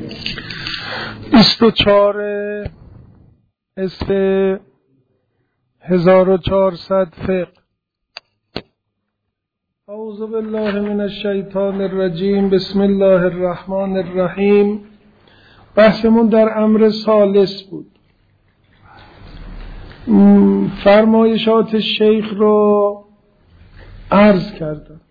24 اسفند 1400 فقه. اعوذ بالله من الشیطان الرجیم. بسم الله الرحمن الرحیم. بحثمون در امر ثالث بود. فرمایشات شیخ رو عرض کردم.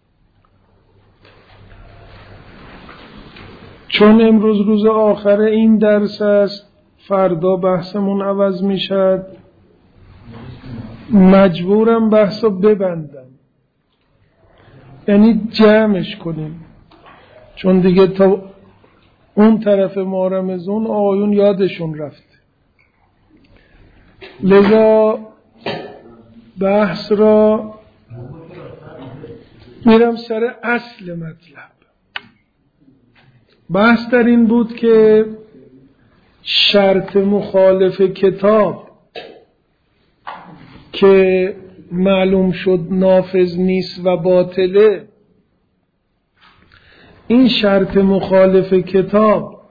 چون امروز روز آخر این درس است، فردا بحثمون عوض می شد، مجبورم بحث رو ببندم، یعنی جمعش کنیم، چون دیگه تا اون طرف ماه رمضان آقایون یادشون رفته. لذا بحث را میرم سر اصل مطلب. بحث در این بود که شرط مخالف کتاب که معلوم شد نافذ نیست و باطله، این شرط مخالف کتاب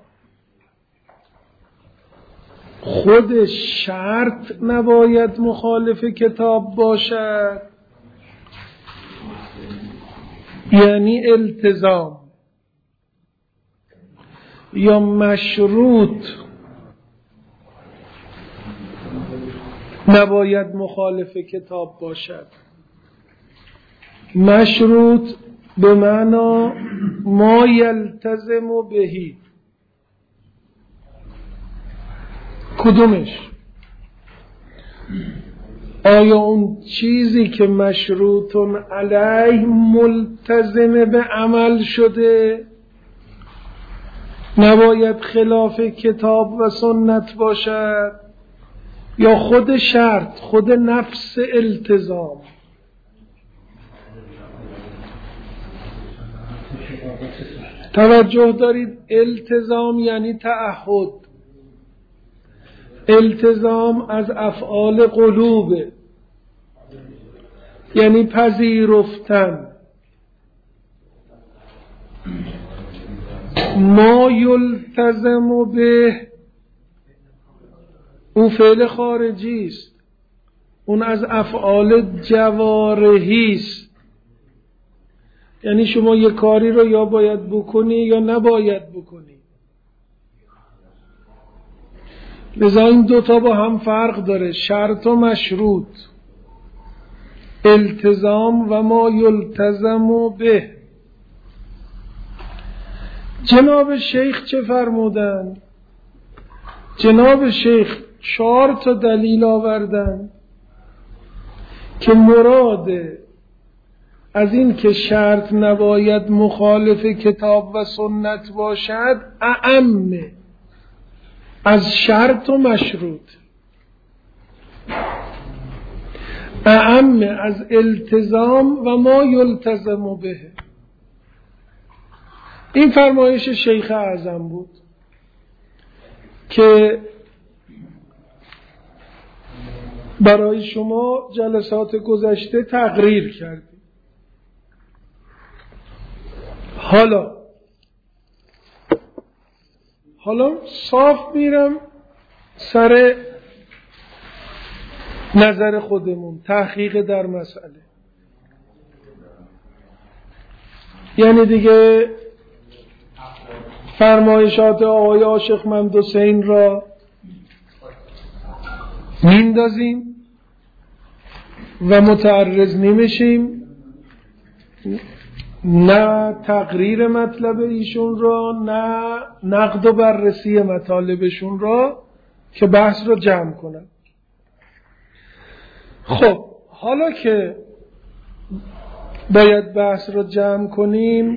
خود شرط نباید مخالف کتاب باشد، یعنی التزام، یا مشروط نباید مخالف کتاب باشد. مشروط به معنی ما یلتزم بهی. کدومش؟ آیا اون چیزی که مشروطن علیه ملتزم به عمل شده نباید خلاف کتاب و سنت باشد، یا خود شرط، خود نفس التزام؟ توجه دارید، التزام یعنی تعهد. التزام از افعال قلوبه، یعنی پذیرفتن. ما یلتزم به اون فعل خارجی است، اون از افعال جوارحی است، یعنی شما یک کاری رو یا باید بکنی یا نباید بکنی. لذا این دوتا با هم فرق داره، شرط و مشروط، التزام و ما یلتزم به. جناب شیخ چه فرمودن؟ جناب شیخ 4 تا دلیل آوردن که مراد از این که شرط نباید مخالف کتاب و سنت باشد اعم از شرط و مشروط، اعم از التزام و ما یلتزم به. این فرمایش شیخ اعظم بود که برای شما جلسات گذشته تقریر کردیم. حالا صاف میرم سر نظر خودمون، تحقیق در مسئله. یعنی دیگه فرمایشات آقای عاشق محمد حسین را میندازیم و متعرض نمیشیم، نه تقریر مطلب ایشون را، نه نقد و بررسی مطالبشون را که بحث را جمع کنن. خب حالا که باید بحث را جمع کنیم،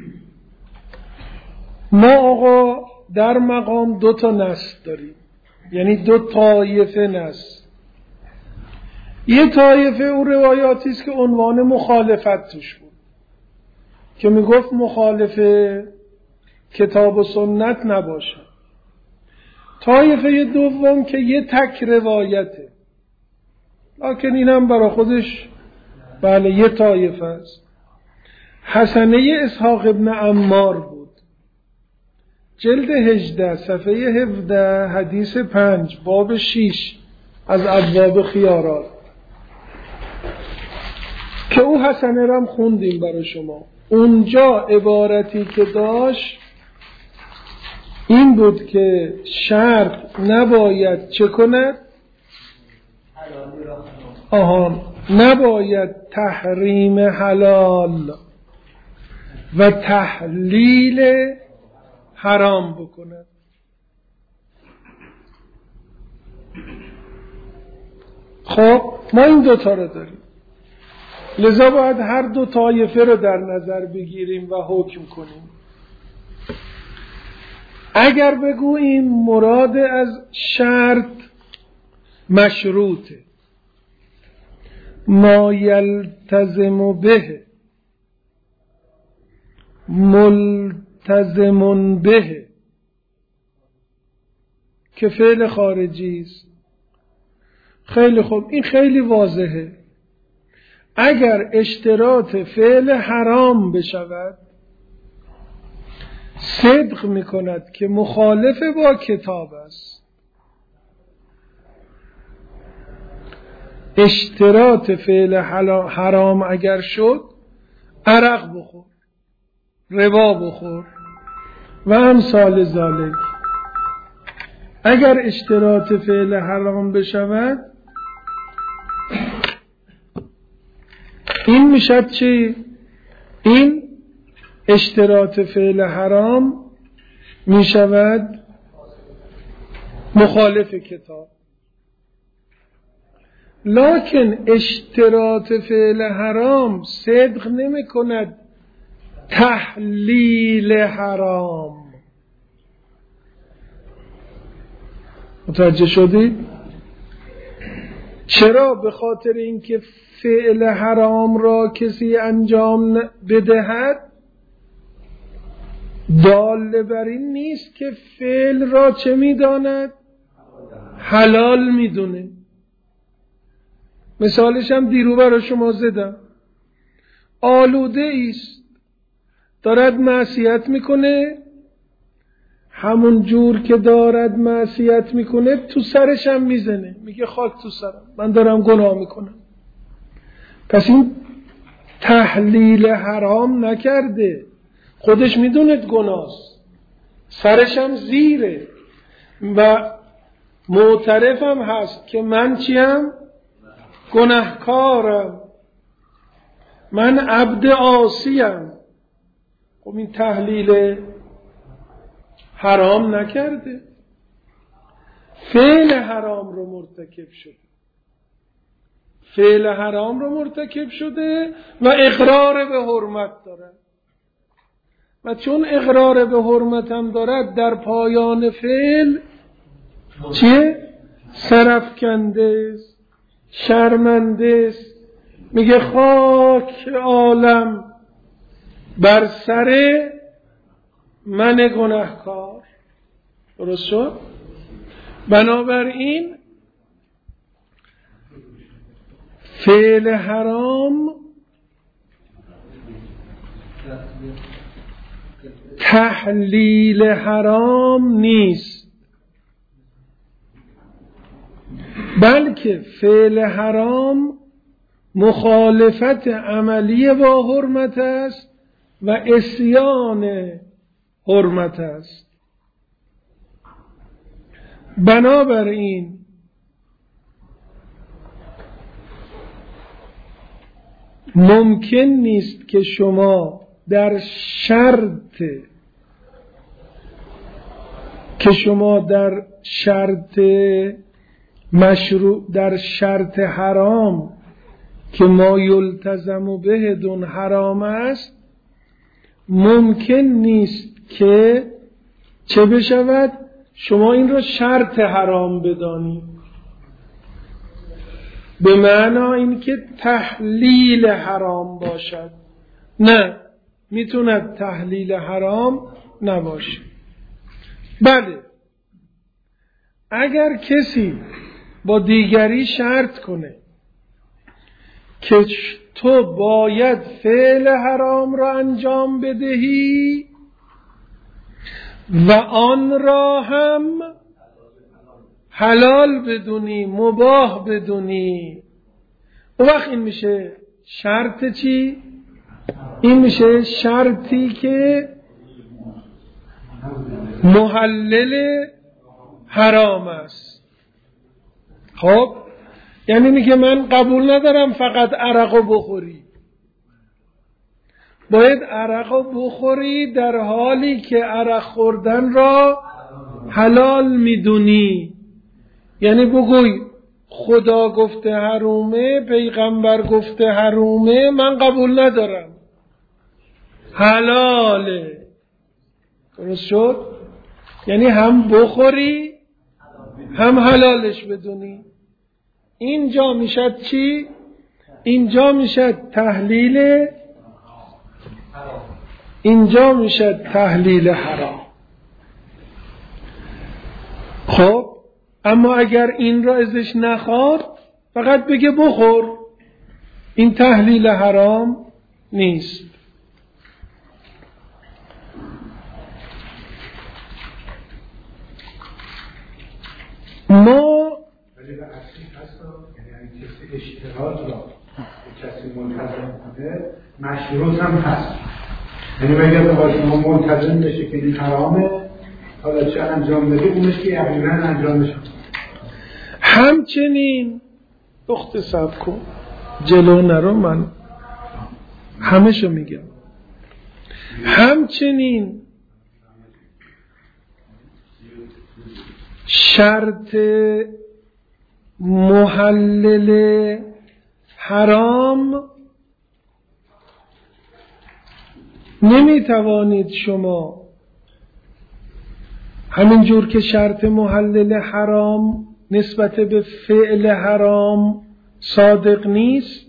ما آقا در مقام 2 تا نص داریم، یعنی 2 طایفه نص. یه طایفه اون روایاتی است که عنوان مخالفت توش بود، که میگفت مخالف کتاب و سنت نباشه. طایفه دوم که یه تک روایته، لکن اینم برای خودش بله یه طایفه است. حسنه اسحاق ابن عمار بود. جلد 18 صفحه 17 حدیث 5 باب 6 از ابواب خیارات که او حسنه رم خوندیم برای شما. اونجا عبارتی که داشت این بود که شرط نباید چه کند؟ نباید تحریم حلال و تحلیل حرام بکند. خب ما این دوتا رو داریم، لذا باید هر دو طایفه رو در نظر بگیریم و حکم کنیم. اگر بگوییم مراد از شرط مشروطه، ما یلتزم به، ملتزم به، که فعل خارجی است. خیلی خوب، این خیلی واضحه. اگر اشتراط فعل حرام بشود صدق میکند که مخالف با کتاب است. اشتراط فعل حرام اگر شد عرق بخور، ربا بخور و امثال ذالک. اگر اشتراط فعل حرام بشود این میشد چی؟ این اشتراط فعل حرام میشود مخالف کتاب. لکن اشتراط فعل حرام صدق نمی کند تحلیل حرام. متوجه شدید؟ چرا؟ به خاطر اینکه فعل حرام را کسی انجام بدهد دال بر این نیست که فعل را چه میداند؟ حلال میدونه. مثالش هم دیرو برای شما زدم. آلوده است، دارد معصیت میکنه، همون جور که دارد معصیت میکنه تو سرش هم میزنه، میگه خاک تو سرم، من دارم گناه میکنم. پس این تحلیل حرام نکرده، خودش میدوند گناهست، سرش هم زیره و معترفم هست که من چیم؟ گناهکارم، من عبد عاصیم. خب این تحلیل حرام نکرده، فعل حرام رو مرتکب شده، فعل حرام رو مرتکب شده و اقرار به حرمت دارد. و چون اقرار به حرمت هم دارد در پایان فعل چیه؟ سرفکنده است، شرمنده است، میگه خاک عالم بر سر من گناهکار. درست شد؟ بنابراین فعل حرام تحلیل حرام نیست، بلکه فعل حرام مخالفت عملی با حرمت است و عصیان حرمت است. بنابراین ممکن نیست که شما در شرط حرام که ما یلتزم به دون حرام است، ممکن نیست که چه بشود؟ شما این رو شرط حرام بدانید، به معنی این که تحلیل حرام باشد. نه، میتوند تحلیل حرام نباشه. بله، اگر کسی با دیگری شرط کنه که تو باید فعل حرام را انجام بدهی و آن را هم حلال بدونی، مباح بدونی. اون وقت این میشه شرط چی؟ این میشه شرطی که محلل حرام است. خب یعنی میگه من قبول ندارم فقط عرقو بخوری، باید عرقو بخوری در حالی که عرق خوردن را حلال میدونی. یعنی بگوی خدا گفته حرومه، پیغمبر گفته حرومه، من قبول ندارم، حلاله. درست شد؟ یعنی هم بخوری هم حلالش بدونی. اینجا میشد چی؟ اینجا میشد تحلیل، اینجا میشد تحلیل حرام. خب اما اگر این را ازش نخواد، فقط بگه بخور، این تحلیل حرام نیست. ما ولی به اصلی هست، یعنی کسی اشتراط را کسی ملتزم کنه مشروط هم هست. یعنی بگه به شما ملتزم بشه که این حرامه، حالا چه انجام بده اونش که یقینا انجام نشه. همچنین اخت صبر کن جلو نرو، من همه شو میگم. همچنین شرط محلل حرام نمیتوانید شما، همینجور که شرط محلل حرام نسبت به فعل حرام صادق نیست،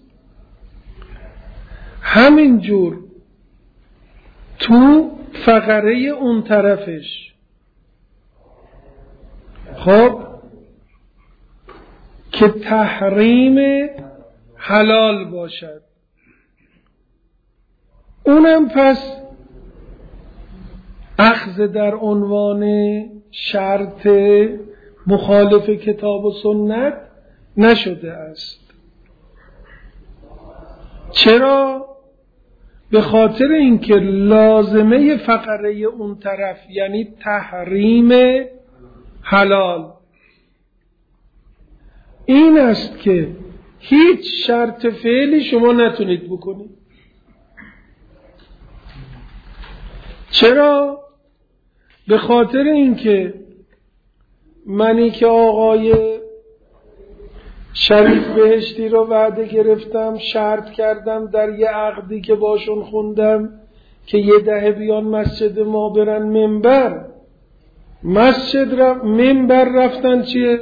همینجور تو فقره اون طرفش خب که تحریم حلال باشد، اونم پس اخذ در عنوان شرط مخالف کتاب و سنت نشده است. چرا؟ به خاطر اینکه لازمه فقره اون طرف یعنی تحریم حلال این است که هیچ شرط فعلی شما نتونید بکنید. چرا؟ به خاطر اینکه منی که آقای شریف بهشتی رو وعده گرفتم، شرط کردم در یه عقدی که باشون خوندم که یه دهه بیان مسجد ما برن منبر، منبر رفتن چیه؟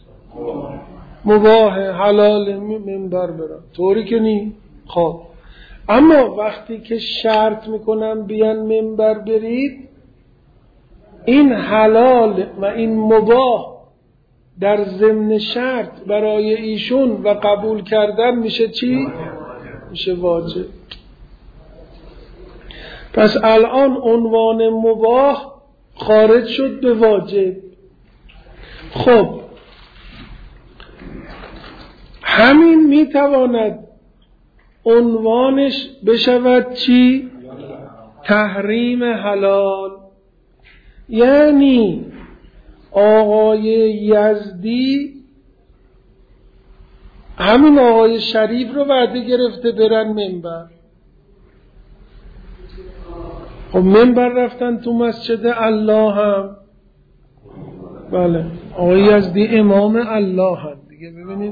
مباهه، حلال منبر برن، طوری که نی. خب اما وقتی که شرط میکنم بیان منبر برید، این حلال و این مباح در ضمن شرط برای ایشون و قبول کردن میشه چی؟ میشه واجب. پس الان عنوان مباح خارج شد به واجب. خب همین میتواند عنوانش بشود چی؟ تحریم حلال. یعنی آقای یزدی همین آقای شریف رو وعده گرفته برن منبر، خب منبر رفتن تو مسجد الله هم، بله آقای یزدی امام الله هم دیگه. ببینید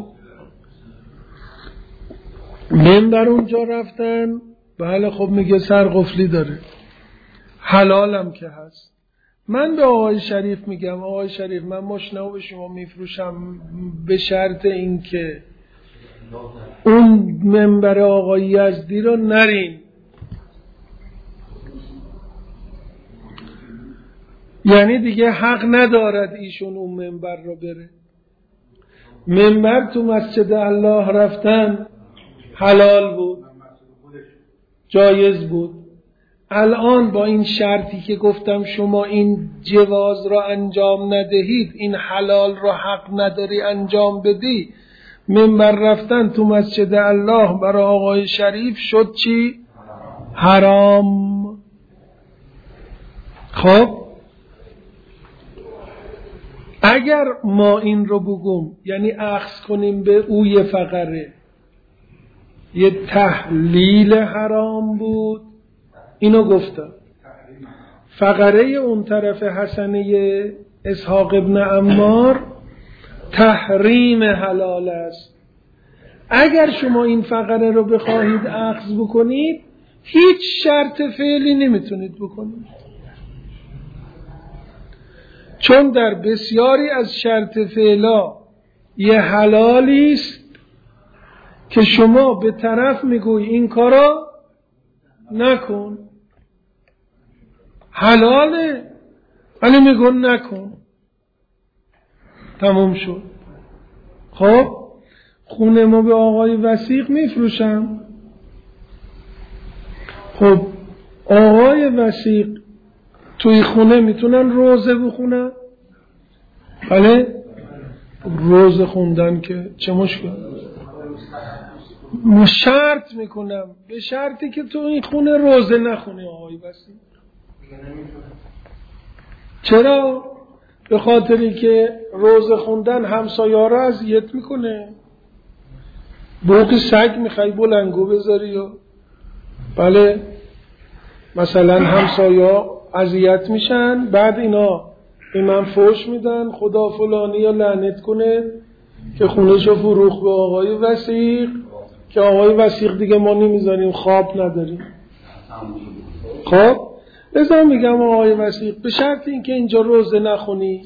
منبر اونجا رفتن، بله خب میگه سرقفلی داره، حلالم که هست. من به آقای شریف میگم آقای شریف من ماشینمو به شما میفروشم به شرط اینکه اون منبر آقای یزدی رو نرین. یعنی دیگه حق ندارد ایشون اون منبر رو بره. منبر تو مسجد الله رفتن حلال بود، جایز بود، الان با این شرطی که گفتم شما این جواز را انجام ندهید، این حلال را حق نداری انجام بدی، منبر رفتن تو مسجد الله برای آقای شریف شد چی؟ حرام. خب اگر ما این رو بگم، یعنی اخذ کنیم به او یه فقره، یه تحلیل حرام بود، اینو گفتم. فقره اون طرف حسنه اسحاق ابن عمار تحریم حلال است. اگر شما این فقره رو بخواهید اخذ بکنید، هیچ شرط فعلی نمیتونید بکنید، چون در بسیاری از شرط فعلا یه حلالی است که شما به طرف میگوی این کارا نکن، حلاله ولی میگن نکن، تموم شد. خب خونه ما به آقای وثیق میفروشم. خب آقای وثیق توی خونه میتونن روزه بخونن؟ بله، روزه خوندن که چه مشکل؟ شرط میکنم، به شرطی که تو این خونه روزه نخونی آقای وثیق. چرا؟ به خاطری که روزه خوندن همسایه را اذیت میکنه. بوق سگ میخوای بلنگو بذاری یا بله، مثلا همسایه اذیت میشن، بعد اینا به من فوش میدن خدا فلانی یا لعنت کنه که خونهشو فروخت به آقای وثیق، که آقای وثیق دیگه ما نمیذاریم، خواب نداریم. خب لذا میگم آقای وثیق به شرط اینکه اینجا روزه نخونی،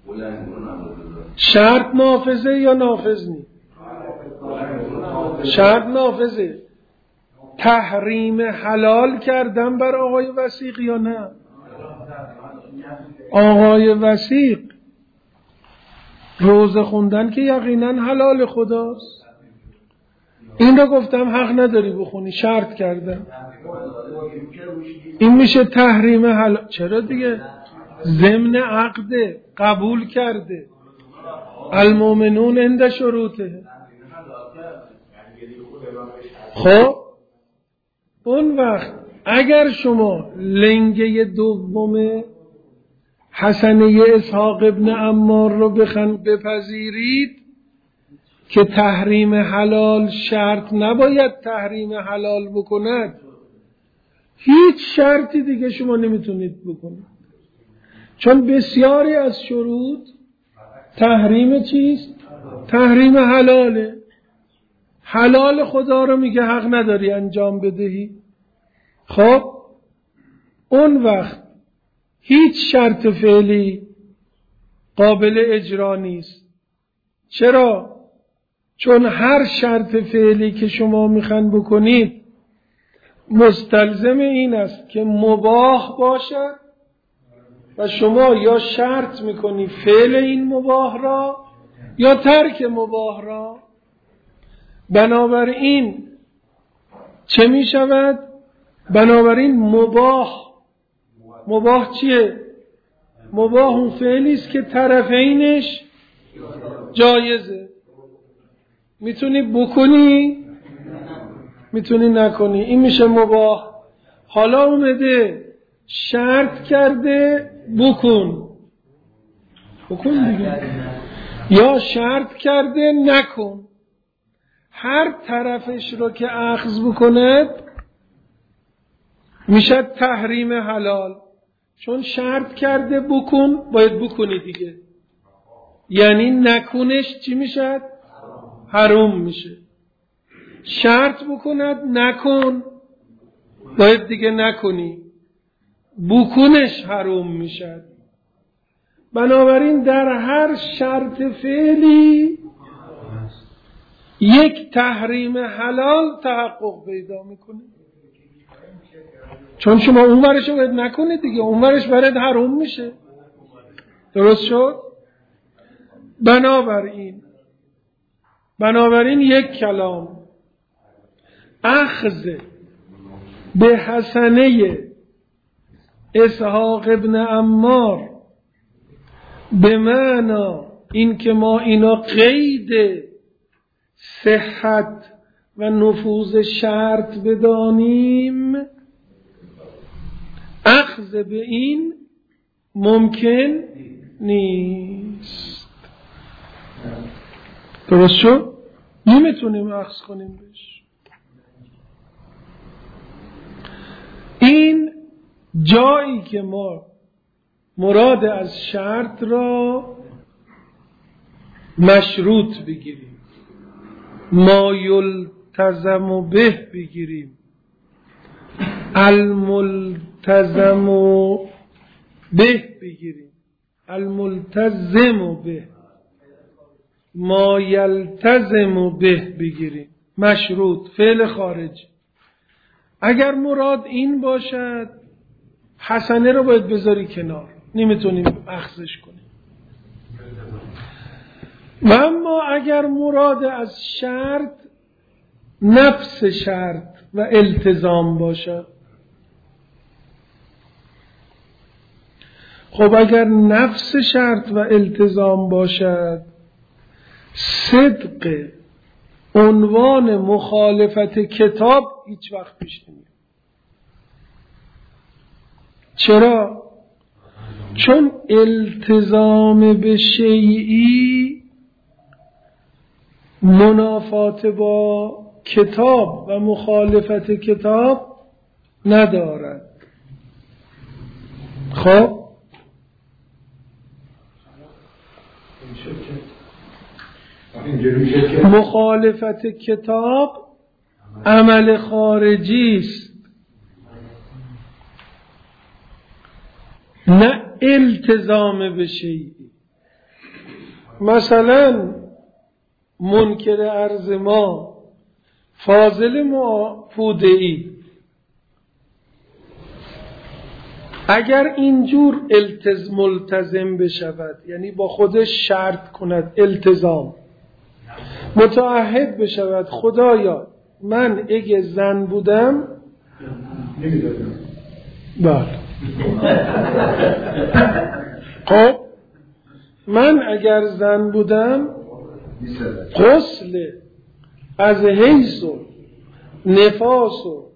شرط نافذه یا نافذ نی؟ شرط نافذه. تحریم حلال کردن بر آقای وثیق یا نه؟ آقای وثیق روزه خوندن که یقینا حلال خداست، این رو گفتم حق نداری بخونی، شرط کردم. این میشه تحریم حلال. چرا دیگه؟ ضمن عقد قبول کرده، المؤمنون عند شروطه. خب اون وقت اگر شما لنگه دوم حسنه اسحاق ابن عمار رو بپذیرید که تحریم حلال شرط نباید تحریم حلال بکند، هیچ شرطی دیگه شما نمیتونید بکنید، چون بسیاری از شروط تحریم چیست؟ تحریم حلاله. حلال خدا رو میگه حق نداری انجام بدهی. خب اون وقت هیچ شرط فعلی قابل اجرا نیست. چرا؟ چون هر شرط فعلی که شما میخواین بکنید مستلزم این است که مباح باشد و شما یا شرط میکنی فعل این مباح را یا ترک مباح را. بنابراین چه می شود؟ بنابراین مباح چیه؟ مباح اون فعلی است که طرفینش جایزه، میتونی بکنی میتونی نکنی، این میشه مباح. حالا اومده شرط کرده بکن دیگه، یا شرط کرده نکن، هر طرفش رو که اخذ بکند میشه تحریم حلال، چون شرط کرده بکن باید بکنی دیگه، یعنی نکنش چی میشه؟ حرام میشه. شرط بکند نکن باید دیگه نکنی، بکنش حرام میشه. بنابراین در هر شرط فعلی یک تحریم حلال تحقق پیدا میکنه، چون شما اون ورش رو باید نکنید دیگه، اون ورش برات حرام میشه. درست شد؟ بنابراین یک کلام، اخذ به حسنه اسحاق ابن عمار به معنی این که ما اینا قید صحت و نفوذ شرط بدانیم، اخذ به این ممکن نیست. درست شد؟ نمیتونیم اخذ کنیم بهش. این جایی که ما مراد از شرط را مشروط بگیریم، ما یلتزم به بگیریم، الملتزم به بگیریم، الملتزم به، ما یلتزم به بگیریم، مشروط، فعل خارج. اگر مراد این باشد حسنه رو باید بذاری کنار، نمیتونیم اخذش کنیم. و اما اگر مراد از شرط نفس شرط و التزام باشد، خب اگر نفس شرط و التزام باشد، صدق عنوان مخالفت کتاب هیچ وقت پیش نمیاد. چرا؟ چون التزام به شیئی منافات با کتاب و مخالفت کتاب ندارد. خب مخالفت کتاب عمل خارجی است، نه التزام به شیئی. مثلا منکر عرض ما، فاضل ما، فوده‌ای، اگر اینجور ملتزم بشود، یعنی با خودش شرط کند، التزام، متعهد بشود خدایا من اگه زن بودم بله خب من اگر زن بودم غسل از حیض و نفاس و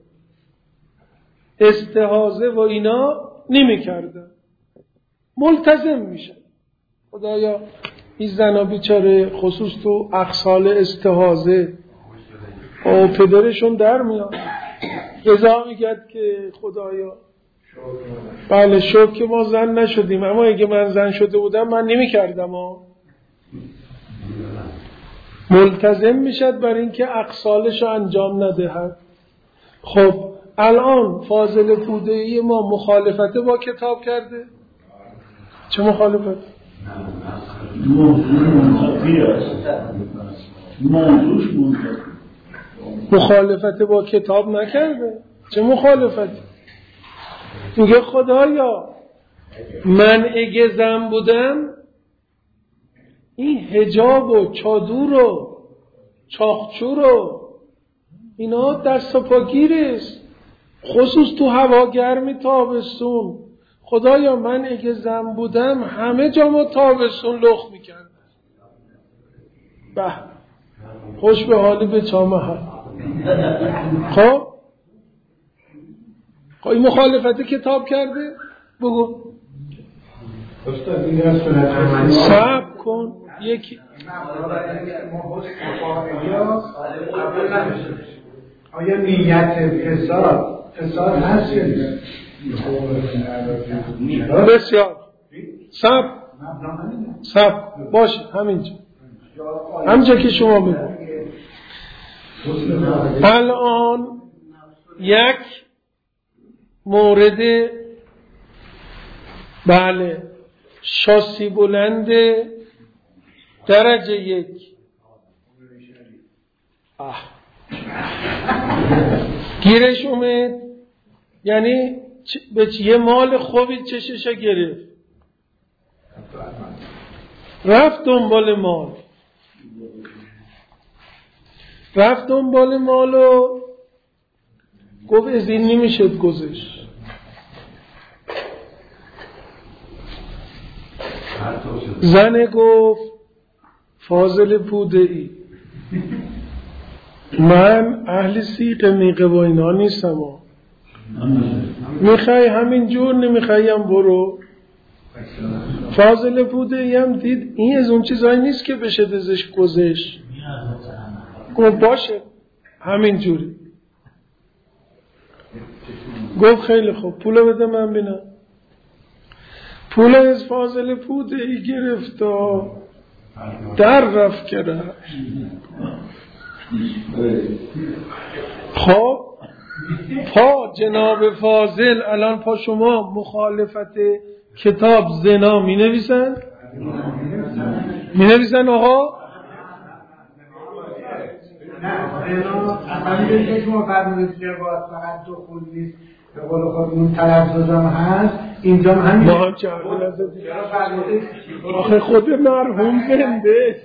استحاضه و اینا نمی کردم، ملتزم میشه. خدایا این زنا بیچاره خصوص تو اقسال استحاضه و پدرشون در میاد، قضا میگد که خدایا بله شکر که ما زن نشدیم، اما اگه من زن شده بودم من نمی کردم. ملتزم میشد بر اینکه اقسالش رو انجام ندهد. خب الان فاضل پوده‌ای ما مخالفت با کتاب کرده. چه مخالفت؟ مخالفت با کتاب نکرده. چه مخالفت؟ میگه خدایا من اگه زن بودم این حجاب و چادر و چاقچور و اینا دست و پاگیرست، خصوص تو هوا گرمی تابستون. خدایا من اگه زن بودم همه جامو تابستون لخ میکردم. به خوش به حالی به چامه. خب این مخالفت کتاب کرده؟ بگو صبر کن. یکی آیا نیت فساد هست یا نه؟ بسیار صبر باشه. همینجا که شما میگو. الان یک مورد بله شاسی بلند درجه 1 گیرش اومد، یعنی به یه مال خوبی چششو گرفت، رفت دنبال مال و گفت از این نمیشد گذشت. زن گفت فاضل پوده‌ای من اهل سیقه میقه و اینا نیستم، میخوای همین جور نمیخوایم برو. فاضل پوده‌ای هم دید این از اون چیزایی نیست که بشه دزش گذش، گفت باشه همین جوری. گفت خیلی خوب پولو بده من بینم. پول از فاضل پوده‌ای گرفت و در رفت کرد. خب پا جناب فاضل الان پا شما مخالفت کتاب زنا می نویسن؟ می نویسن آقا؟ اصلا شما فرمودید که باید فقط دو خود نیست، به قول خودمون تلفظ هم هست، اینجا هم همین ما هم چه آخه خود مرحوم زنده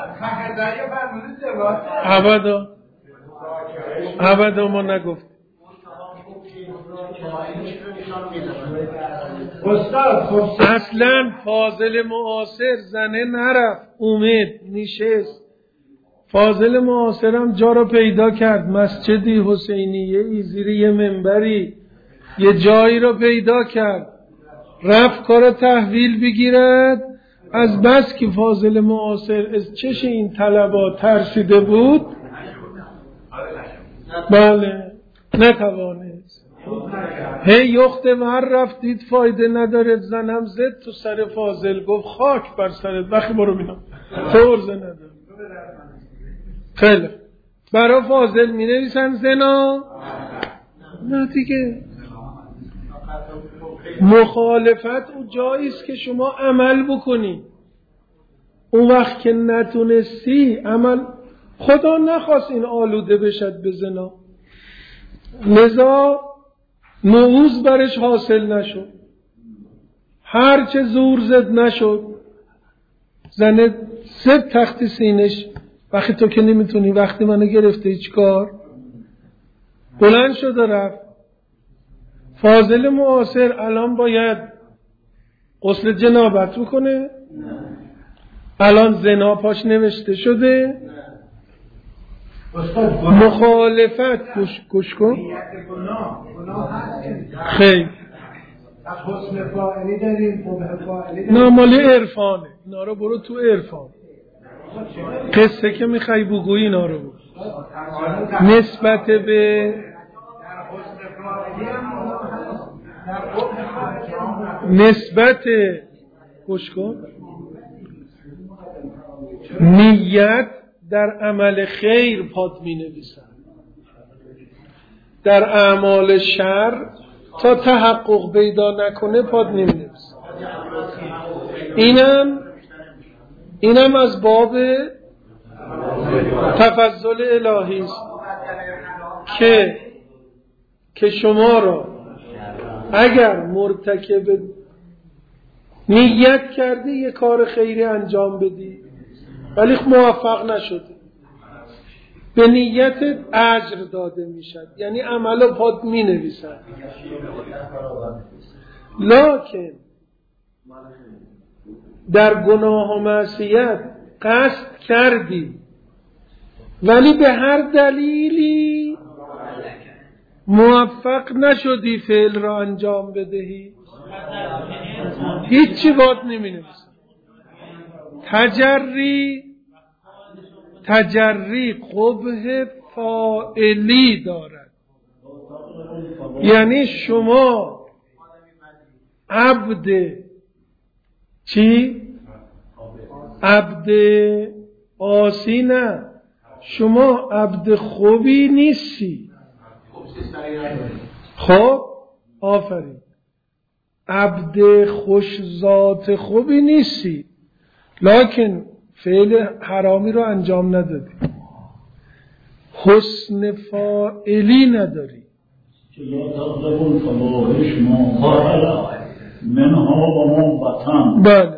ابدا ما نگفت. اصلا فاضل معاصر زنه نرفت، اومد نشست. فاضل معاصرم جا را پیدا کرد، مسجدی حسینیه ای زیر یه منبری یه جایی را پیدا کرد، رفت کار تحویل بگیرد. از بس که فاضل معاصر از چش این طلبا ترسیده بود، بله نتوانست. هی یخت ور رفت، دید فایده نداره، زنم زد تو سر فاضل، گفت خاک بر سرت، بخی برو بینم تورزه نداره. خیلی برای فاضل می نویسن زنا؟ نه دیگه. مخالفت اون جاییست که شما عمل بکنی. اون وقت که نتونستی عمل، خدا نخواست این آلوده بشد به زنا، لذا نعوذ برش حاصل نشد، هرچه زور زد نشد، زنه زد تخت سینش. وقتی تو که نمیتونی، وقتی منو گرفته هیچ کار، بلند شد و رفت. فاضل معاصر الان باید غسل جنابت بکنه، الان زنا پاش نوشته شده. مخالفت گوش کن خیلی نه مالی عرفانه، اینا رو برو تو عرفان، قصه که میخوای بگوی اینا رو برو. نسبت به نسبت گوش کن نیت در عمل خیر پاد می نویسن، در اعمال شر تا تحقق پیدا نکنه پاد نمی نویسن. اینم از باب تفضل الهی است که شما را اگر مرتکب نیت کردی یه کار خیری انجام بدی ولی موفق نشدی، به نیتت اجر داده میشد، یعنی عمل پاد می نویسد. لکن در گناه و معصیت قصد کردی ولی به هر دلیلی موفق نشدی فعل را انجام بدهی، هیچی باد نمی نویسد. تجری قبح فاعلی دارد، یعنی شما عبد چی؟ عبد آسی نه، شما عبد خوبی نیستی. خب آفرین، عبد خوش ذات خوبی نیستی، لکن فعل حرامی رو انجام ندادی، حسن فاعلی نداری. بله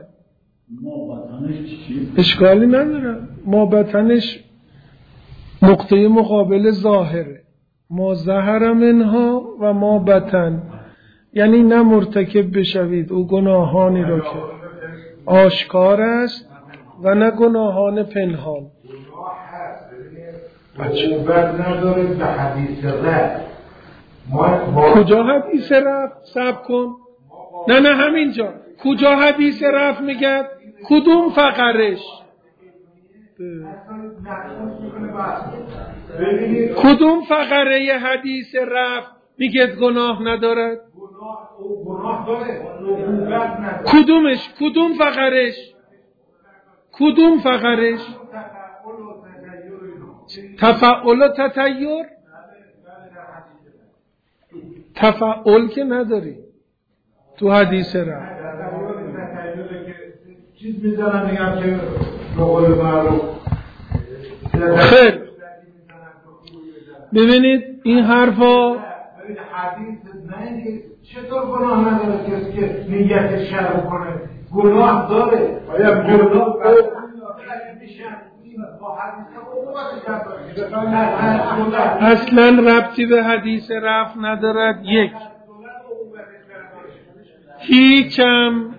اشکالی نداره، ما بطنش نقطه مقابل ظاهره، ما ظهر منها و ما بطن، یعنی نه مرتکب بشوید او گناهانی را که آشکار است و نه گناهان پنهان. گناه هست، ببینید نداره به حدیث رفت. کجا حدیث رفت؟ صبر کن. نه همینجا. کجا حدیث رفت میگه؟ کدوم فقرش؟ کدوم فقره حدیث رفت میگه گناه ندارد؟ گناه داره، کدومش؟ کدوم فقرش؟ کدوم فقرش؟ تفعل و تطیر؟ تفعل که نداری تو حدیث رفت. چیز میزنن میگم که بقول معروف. خیر ببینید این حرفا حدیث نه چطور گناه نداره کسی که نیت شر کنه؟ گناه داره. آیا گناه اصلا ربطی به حدیث رفع ندارد. یک هیچم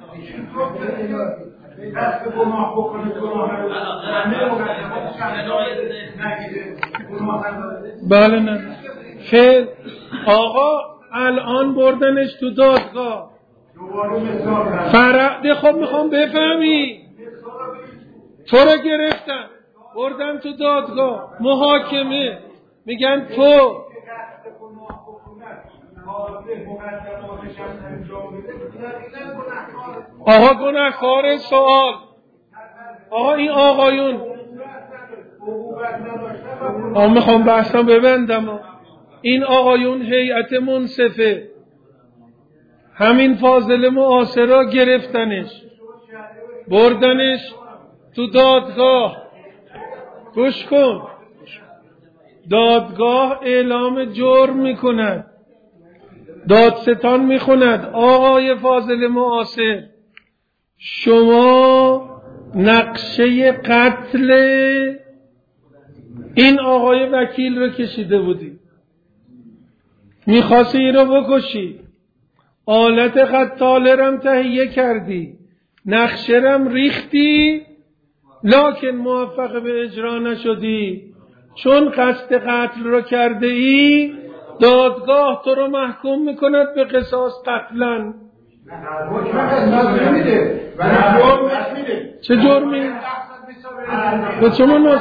بله نه خیر آقا الان بردنش تو دادگاه فرده. خب میخوام بفهمی تو رو گرفتن بردن تو دادگاه محاکمه میگن تو آقا گناهکار. سوال آقا این آقایون میخوام بحثم ببندم. این آقایون هیئت منصفه همین فاضل معاصرا گرفتنش بردنش تو دادگاه. گوش کن. دادگاه اعلام جرم میکند، دادستان میخوند آقای فاضل معاصر شما نقشه قتل این آقای وکیل رو کشیده بودی، میخواستی این رو بکشی، آلت قتاله رم تهیه کردی، نقشه رم ریختی، لکن موفق به اجرا نشدی. چون قصد قتل رو کرده ای دادگاه تو رو محکوم میکند به قصاص قتلن. چه جرمی؟ به چه مناس؟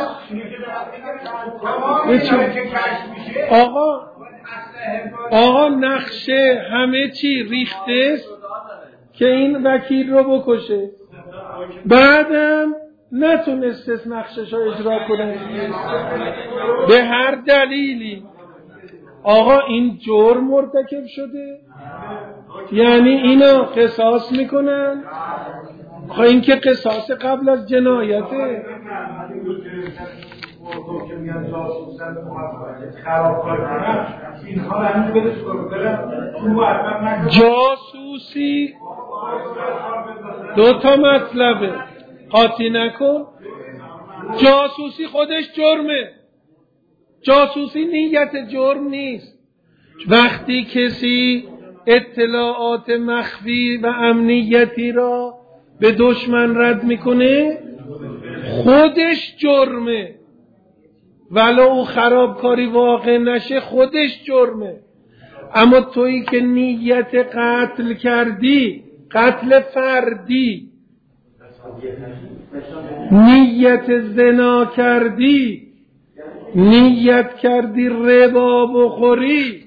آقا نقشه همه چی ریخته است که این وکیل رو بکشه، بعدم نتونست نقشش رو اجرا کنه به هر دلیلی. آقا این جرم مرتکب شده یعنی اینا قصاص میکنن. آقا این که قصاص قبل از جنایته. جاسوسی دو تا مطلبه، قاطی نکن. جاسوسی خودش جرمه، جاسوسی نیت جرم نیست. وقتی کسی اطلاعات مخفی و امنیتی را به دشمن رد میکنه خودش جرمه، ولو او خرابکاری واقع نشه خودش جرمه. اما تویی که نیت قتل کردی، قتل فردی، نیت زنا کردی، نیت کردی ربا بخوری،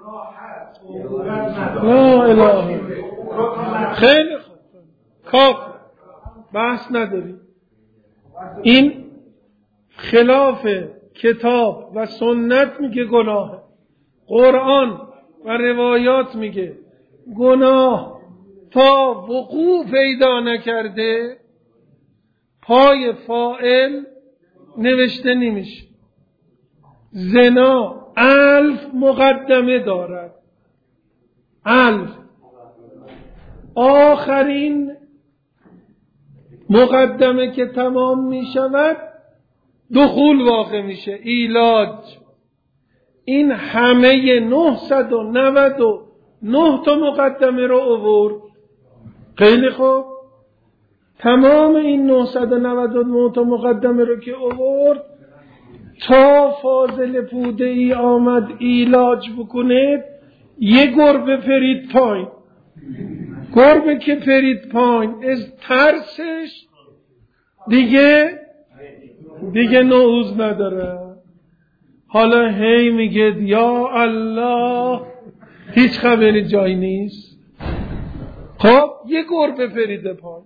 لا اله. خیلی خوب کافر، بحث نداری. این خلاف کتاب و سنت میگه گناه، قرآن و روایات میگه گناه تا وقوع پیدا نکرده پای فاعل نوشته نمیشه. زنا 1000 مقدمه دارد، 1000. آخرین مقدمه که تمام می شود دخول واقع میشه، ایلاج. این همه 999 تا مقدمه رو آورد. خیلی خوب تمام این 999 تا مقدمه رو که آورد تا فاضل پوده ای آمد ایلاج بکنه، یه گربه پرید پایین. گربه که پرید پایین از ترسش دیگه نعوذ نداره. حالا هی میگه یا الله، هیچ خبری جایی نیست. خب یه گربه پریده پایین،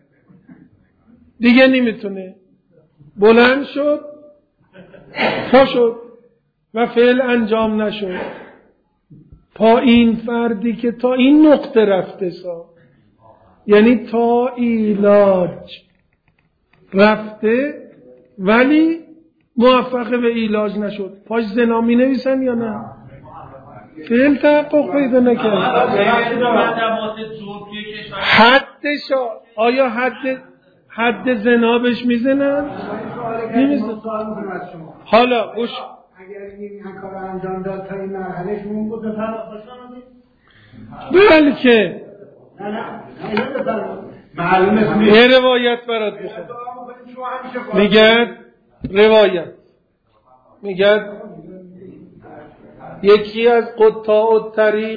دیگه نمیتونه. بلند شد، پا شد و فعل انجام نشد. پا این فردی که تا این نقطه رفته یعنی تا ایلاج رفته ولی موفق به ایلاج نشد. پاش زنا می نویسن یا نه؟ فعل تحقق پیدا نکرد. حدش آیا حد زنا بهش میزنن؟ نمیزنن. حالا گوش، اگر این کار انجام داد تا این مرحله شما بود بفرمایید بلکه یه روایت برات بخونم. میگه یکی از قطاع الطریق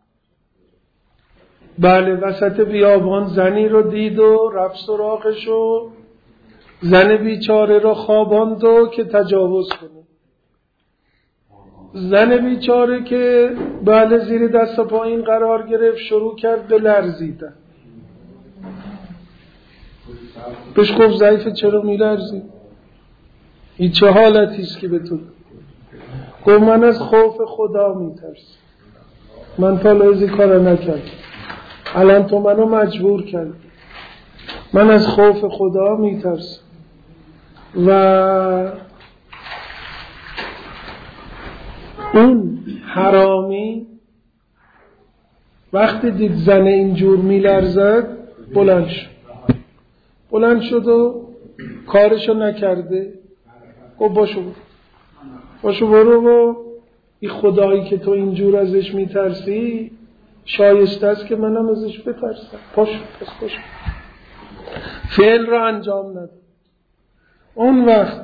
وسط بیابان زنی رو دید و رفت سراغش و زن بیچاره رو خواباند و که تجاوز کنه. زن بیچاره که زیر دست و پایین قرار گرفت، شروع کرد به لرزیدن. بهش گفت ضعیفه چرا میلرزی؟ این چه حالتیست که به تو؟ گفت من از خوف خدا میترسم. من تا لحظی کار نکردم، الان تو منو مجبور کردی. من از خوف خدا میترسم. و اون حرامی وقتی دید زن اینجور میلرزد بلند شد و کارشو نکرده. گفت باشو برو و این خدایی که تو اینجور ازش میترسی شایسته است که منم ازش بترسم. پاشو. فعل را انجام نداد. اون وقت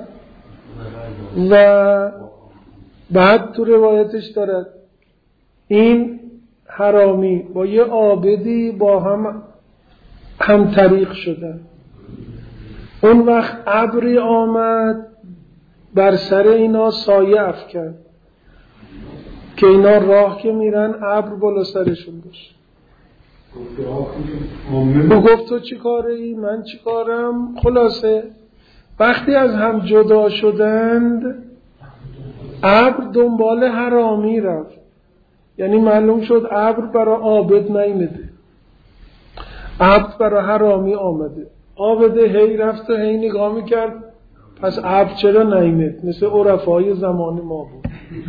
و بعد تو روایتش دارد این حرامی با یه عابدی با هم طریق شدن. اون وقت ابری آمد بر سر اینا سایه افکند که اینا راه که میرن ابر بالا سرشون باشه. او گفت تو چی کاره ای؟ من چی کارم؟ خلاصه وقتی از هم جدا شدند ابر دنبال حرامی رفت. یعنی معلوم شد ابر برای عابد نیامده، ابر برای حرامی آمده. عابد هی رفت و هی نگاه میکرد، پس ابر چرا نیامد؟ مثل عرفای زمان ما بود،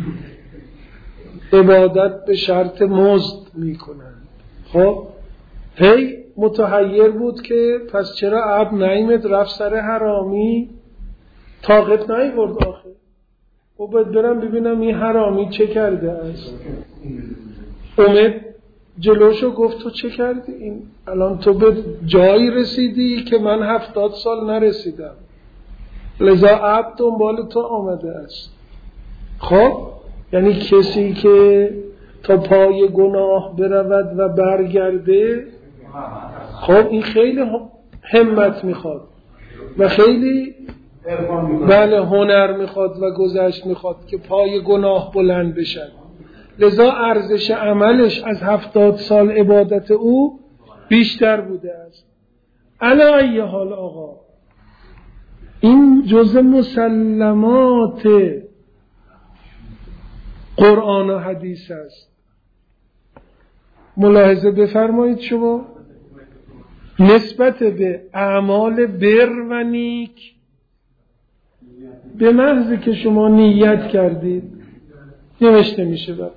عبادت به شرط مزد میکنند. خب هی متحیر بود که پس چرا ابر نیامد؟ رفت سر حرامی، طاقت نیاورد آخه. و باید برم ببینم این حرامی چه کرده است. اومد جلوشو گفت تو چه کردی؟ این الان تو به جایی رسیدی که من 70 سال نرسیدم، لذا عبد دنبال تو آمده است. خب یعنی کسی که تا پای گناه برود و برگرده، خب این خیلی همت میخواد و خیلی هنر میخواد و گذشت میخواد که پای گناه بلند بشن. لذا ارزش عملش از 70 سال عبادت او بیشتر بوده است. علی ای حال آقا، این جزء مسلمات قرآن و حدیث است. ملاحظه بفرمایید شما نسبت به اعمال بر و نیک، به محضی که شما نیت کردید نوشته میشه بعد،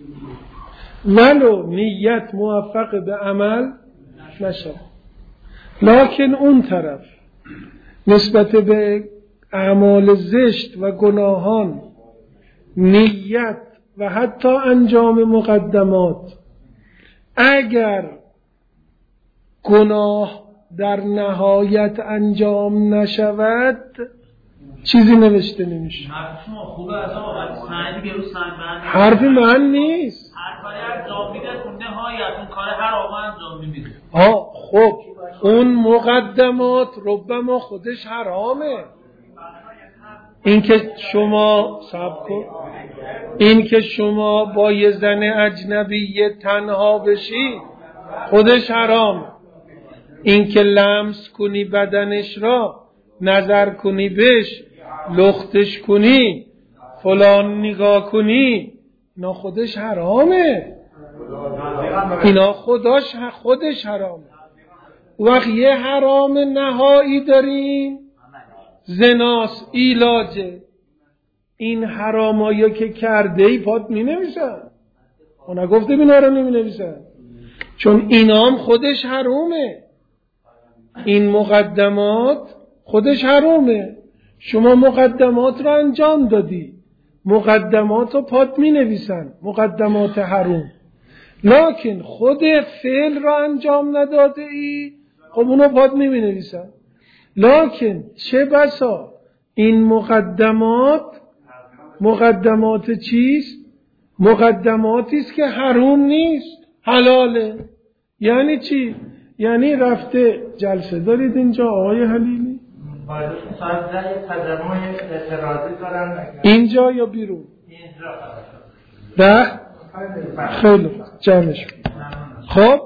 ولو نیت موفق به عمل نشه. لکن اون طرف نسبت به اعمال زشت و گناهان نیت و حتی انجام مقدمات، اگر گناه در نهایت انجام نشود چیزی نوشته نمیشه. حرفی من نیست. خب اون مقدمات ربما خودش حرامه. این که شما با یه زن اجنبی تنها بشی خودش حرامه. این که لمس کنی بدنش را، نظر کنی بهش، لختش کنی، فلان نگاه کنی، اینا خودش حرامه. اینا خودش حرامه. وقت یه حرام نهایی داریم، زناس، ایلاجه. این حرامایی که کرده ای پات می نویسن. اونا گفته بینا رو نمی نویسن، چون اینا هم خودش حرامه. این مقدمات خودش حرامه. شما مقدمات رو انجام دادی، مقدمات رو پات می نویسن، مقدمات حرام. لکن خود فعل رو انجام نداده ای، خب اونو پات نمی نویسن. لکن چه بسا این مقدمات چیست؟ مقدماتی است که حرام نیست، حلاله. یعنی چی؟ یعنی رفته جلسه دارید اینجا آقای حلیمی؟ اینجا یا بیرون؟ ده؟ خیلی جمعش. خب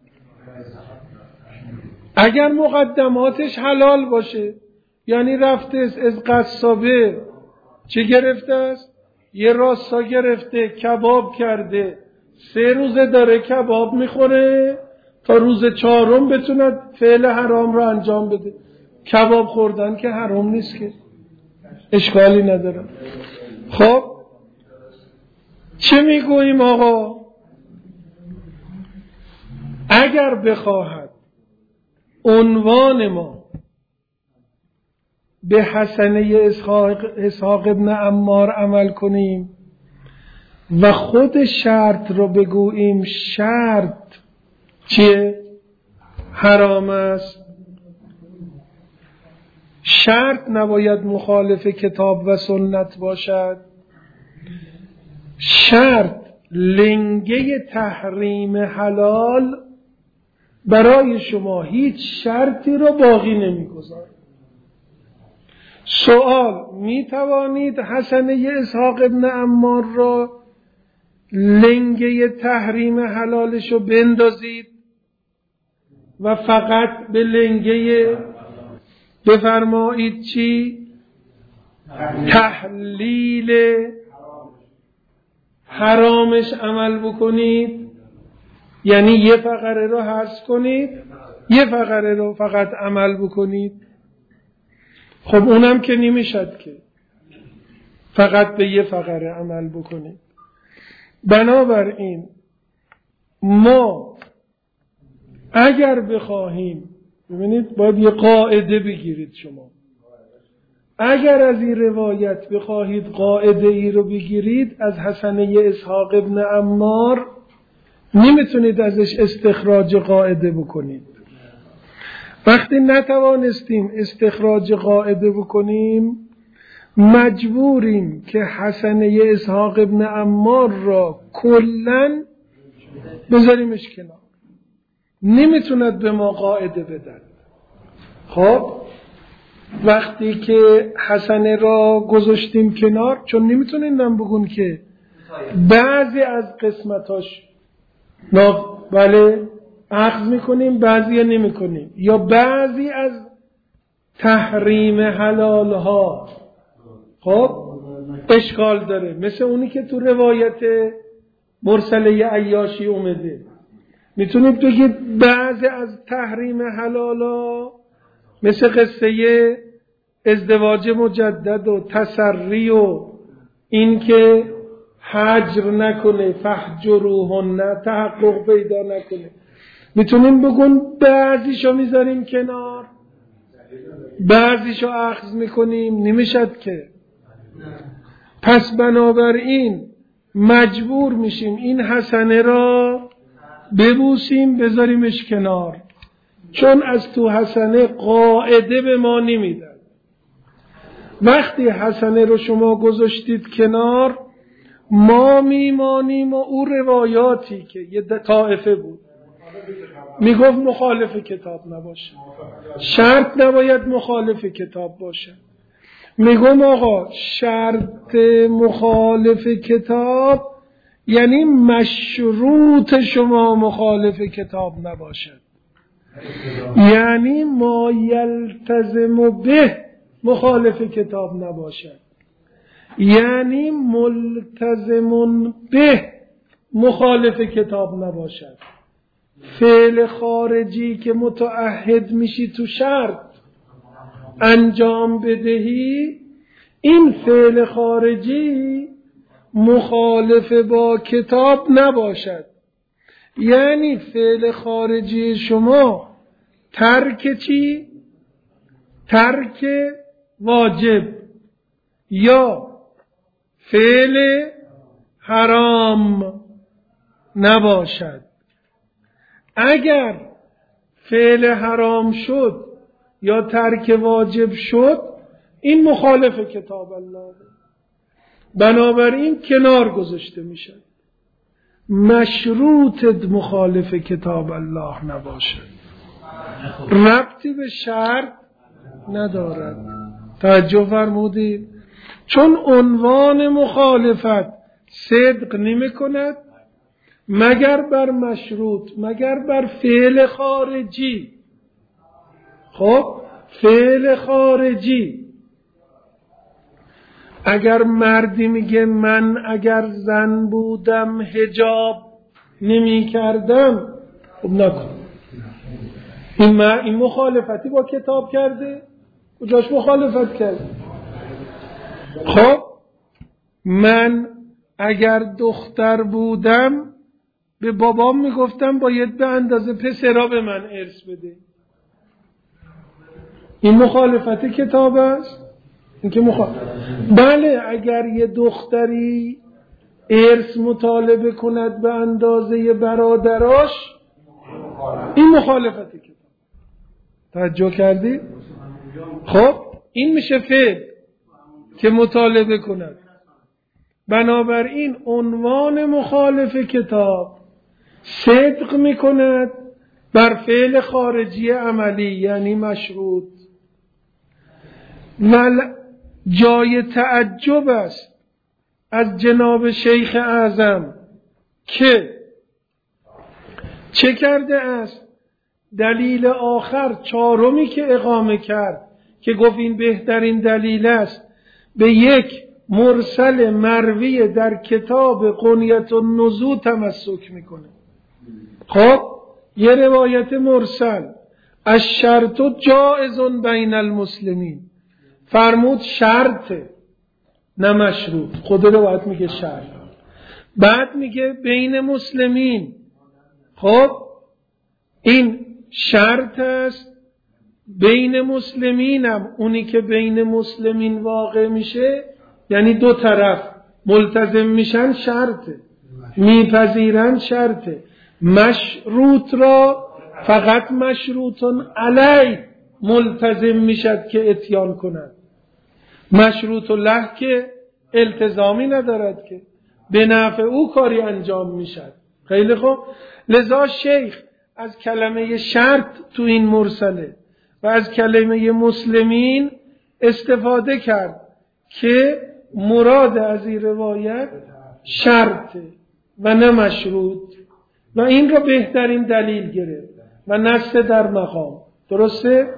اگر مقدماتش حلال باشه، یعنی رفته از قصابه چه گرفته است؟ یه راستا گرفته، کباب کرده، 3 روزه داره کباب میخوره تا روز 4م بتونه فعل حرام رو انجام بده. کباب خوردن که حرام نیست که، اشکالی نداره. خب چه میگوییم آقا؟ اگر بخواهد عنوان ما به حسنه اسحاق ابن عمار عمل کنیم و خود شرط رو بگوییم، شرط چیه؟ حرام است. شرط نباید مخالف کتاب و سنت باشد. شرط لنگه تحریم حلال برای شما هیچ شرطی رو باقی نمیگذاره. سوال: می توانید حسنه اسحاق ابن عمار را لنگه تحریم حلالشو بندازید و فقط به لنگه بفرمایید چی؟ تحلیل حرامش عمل بکنید؟ یعنی یه فقره رو حذف کنید، یه فقره رو فقط عمل بکنید. خب اونم که نمیشد که فقط به یه فقره عمل بکنید. بنابراین ما اگر بخواهیم، ببینید باید یه قاعده بگیرید شما. اگر از این روایت بخواهید قاعده ای رو بگیرید از حسنه اسحاق ابن عمار، نمیتونید ازش استخراج قاعده بکنید. وقتی نتوانستیم استخراج قاعده بکنیم، مجبوریم که حسنه اسحاق ابن عمار را کلن بذاریمش کنار. نمیتوند به ما قاعده بدن. خب وقتی که حسنه را گذاشتیم کنار، چون نمیتونیم بگون که بعضی از قسمتاش بله اخذ میکنیم، بعضی نمیکنیم، یا بعضی از تحریم حلال ها خب اشکال داره، مثل اونی که تو روایت مرسله عیاشی اومده. میتونید بگید بعضی از تحریم حلال ها مثل قصه ازدواج مجدد و تسری و این که حجر نکنه، فحجروهن، تحقق پیدا نکنه، میتونیم بگون بعضیشو میذاریم کنار، بعضیشو اخذ میکنیم، نمیشد که. پس بنابراین مجبور میشیم این حسنه را ببوسیم، بذاریمش کنار. چون از تو حسنه قاعده به ما نمیدن. وقتی حسنه رو شما گذاشتید کنار، ما میمانیم و او روایاتی که یه طائفه بود میگفت مخالف کتاب نباشه، شرط نباید مخالف کتاب باشه. میگم آقا شرط مخالف کتاب یعنی مشروط شما مخالف کتاب نباشد، یعنی ما یلتزم به مخالف کتاب نباشد، یعنی ملتزم به مخالف کتاب نباشد. فعل خارجی که متعهد میشی تو شرط انجام بدهی، این فعل خارجی مخالف با کتاب نباشد. یعنی فعل خارجی شما ترک چی؟ ترک واجب یا فعل حرام نباشد. اگر فعل حرام شد یا ترک واجب شد، این مخالف کتاب الله، بنابراین کنار گذاشته میشه. مشروط مخالف کتاب الله نباشد، ربطی به شرط ندارد. توجه فرمودید؟ چون عنوان مخالفت صدق نمی کند مگر بر مشروط، مگر بر فعل خارجی. خب فعل خارجی اگر مردی میگه من اگر زن بودم حجاب نمی کردم، خب نکن. این مخالفتی با کتاب کرده؟ کجاش مخالفت کرده؟ خب من اگر دختر بودم به بابام میگفتم باید به اندازه پسرا به من ارث بده. این مخالفت کتاب است؟ این که بله، اگر یه دختری ارث مطالبه کند به اندازه برادراش، این مخالفت کتاب. توجه کردی؟ خب این میشه فعل که مطالبه کند. بنابراین عنوان مخالف کتاب صدق میکند بر فعل خارجی عملی، یعنی مشروط. جای تعجب است از جناب شیخ اعظم که چه کرده است؟ دلیل آخر، چهارمی که اقامه کرد که گفت این بهترین دلیل است، به یک مرسل مروی در کتاب قنیت النزول تمسک میکنه. خب یه روایت مرسل، الشرط جائز بین المسلمین، فرمود شرطه نه مشروط. خود روایت میگه شرط، بعد میگه بین مسلمین. خب این شرط است بین مسلمینم، اونی که بین مسلمین واقع میشه یعنی دو طرف ملتزم میشن شرطه، میپذیرن شرطه. مشروط را فقط مشروطن علی ملتزم میشد که اتیان کند. مشروط له که التزامی ندارد که به نفع او کاری انجام میشد. خیلی خوب. لذا شیخ از کلمه شرط تو این مرسله و از کلمه مسلمین استفاده کرد که مراد از این روایت شرطه و نه مشروط، و این را بهترین دلیل گرفت و نص در مقام. درسته؟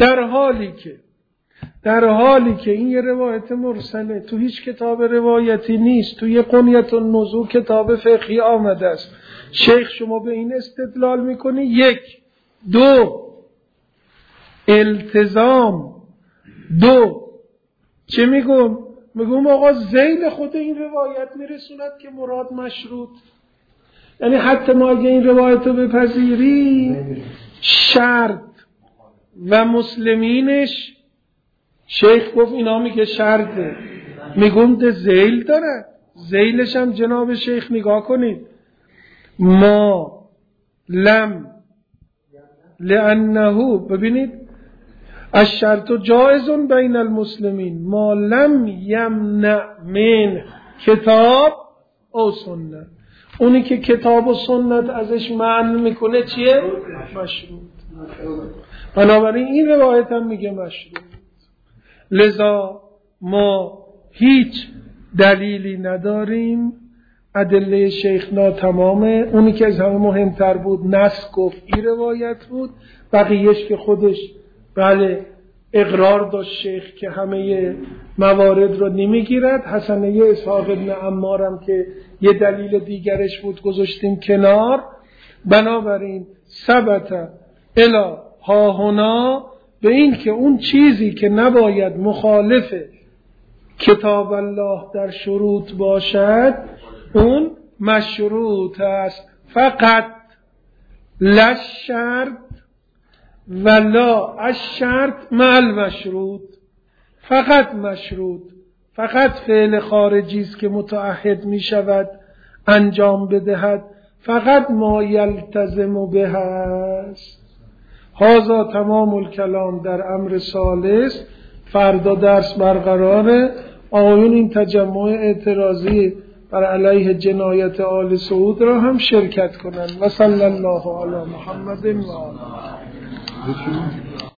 در حالی که این یه روایت مرسله، تو هیچ کتاب روایتی نیست، تو یه قنیت النزول کتاب فقهی آمده است. شیخ شما به این استدلال میکنی؟ یک. دو، التزام. دو، چه میگم آقا ذیل خود این روایت میرسوند که مراد مشروط، یعنی حتی ما اگه این روایت رو بپذیری شرط و مسلمینش، شیخ گفت اینا میگه شرطه، میگم ده ذیل داره. ذیلش هم جناب شیخ نگاه کنید، ما لم لانه ببینید الشرط جائز بین المسلمین ما لم یمنع من کتاب او سنت. اونی که کتاب و سنت ازش منع میکنه چیه؟ مشروط. بنابراین این روایت هم میگه مشروط. لذا ما هیچ دلیلی نداریم، ادله شیخنا تمامه. اونی که از همه مهمتر بود نص گفت این روایت بود، بقیهش که خودش بله اقرار داشت شیخ که همه موارد رو نمیگیرد. حسنه اسحاق ابن عمارم که یه دلیل دیگرش بود گذاشتیم کنار. بنابراین ثبت الی ها هنا به این که اون چیزی که نباید مخالف کتاب الله در شروط باشد اون مشروط است. فقط لا شرط ولا الشرط مع المشروط. فقط مشروط، فقط فعل خارجی است که متعهد می شود انجام بدهد، فقط ما یلتزم به است. هذا تمام الکلام در امر ثالث. فردا درس برقراره. آقایون این تجمع اعتراضی بر علیه جنایت آل سعود را هم شرکت کنند. و صلی الله علی محمد و آله.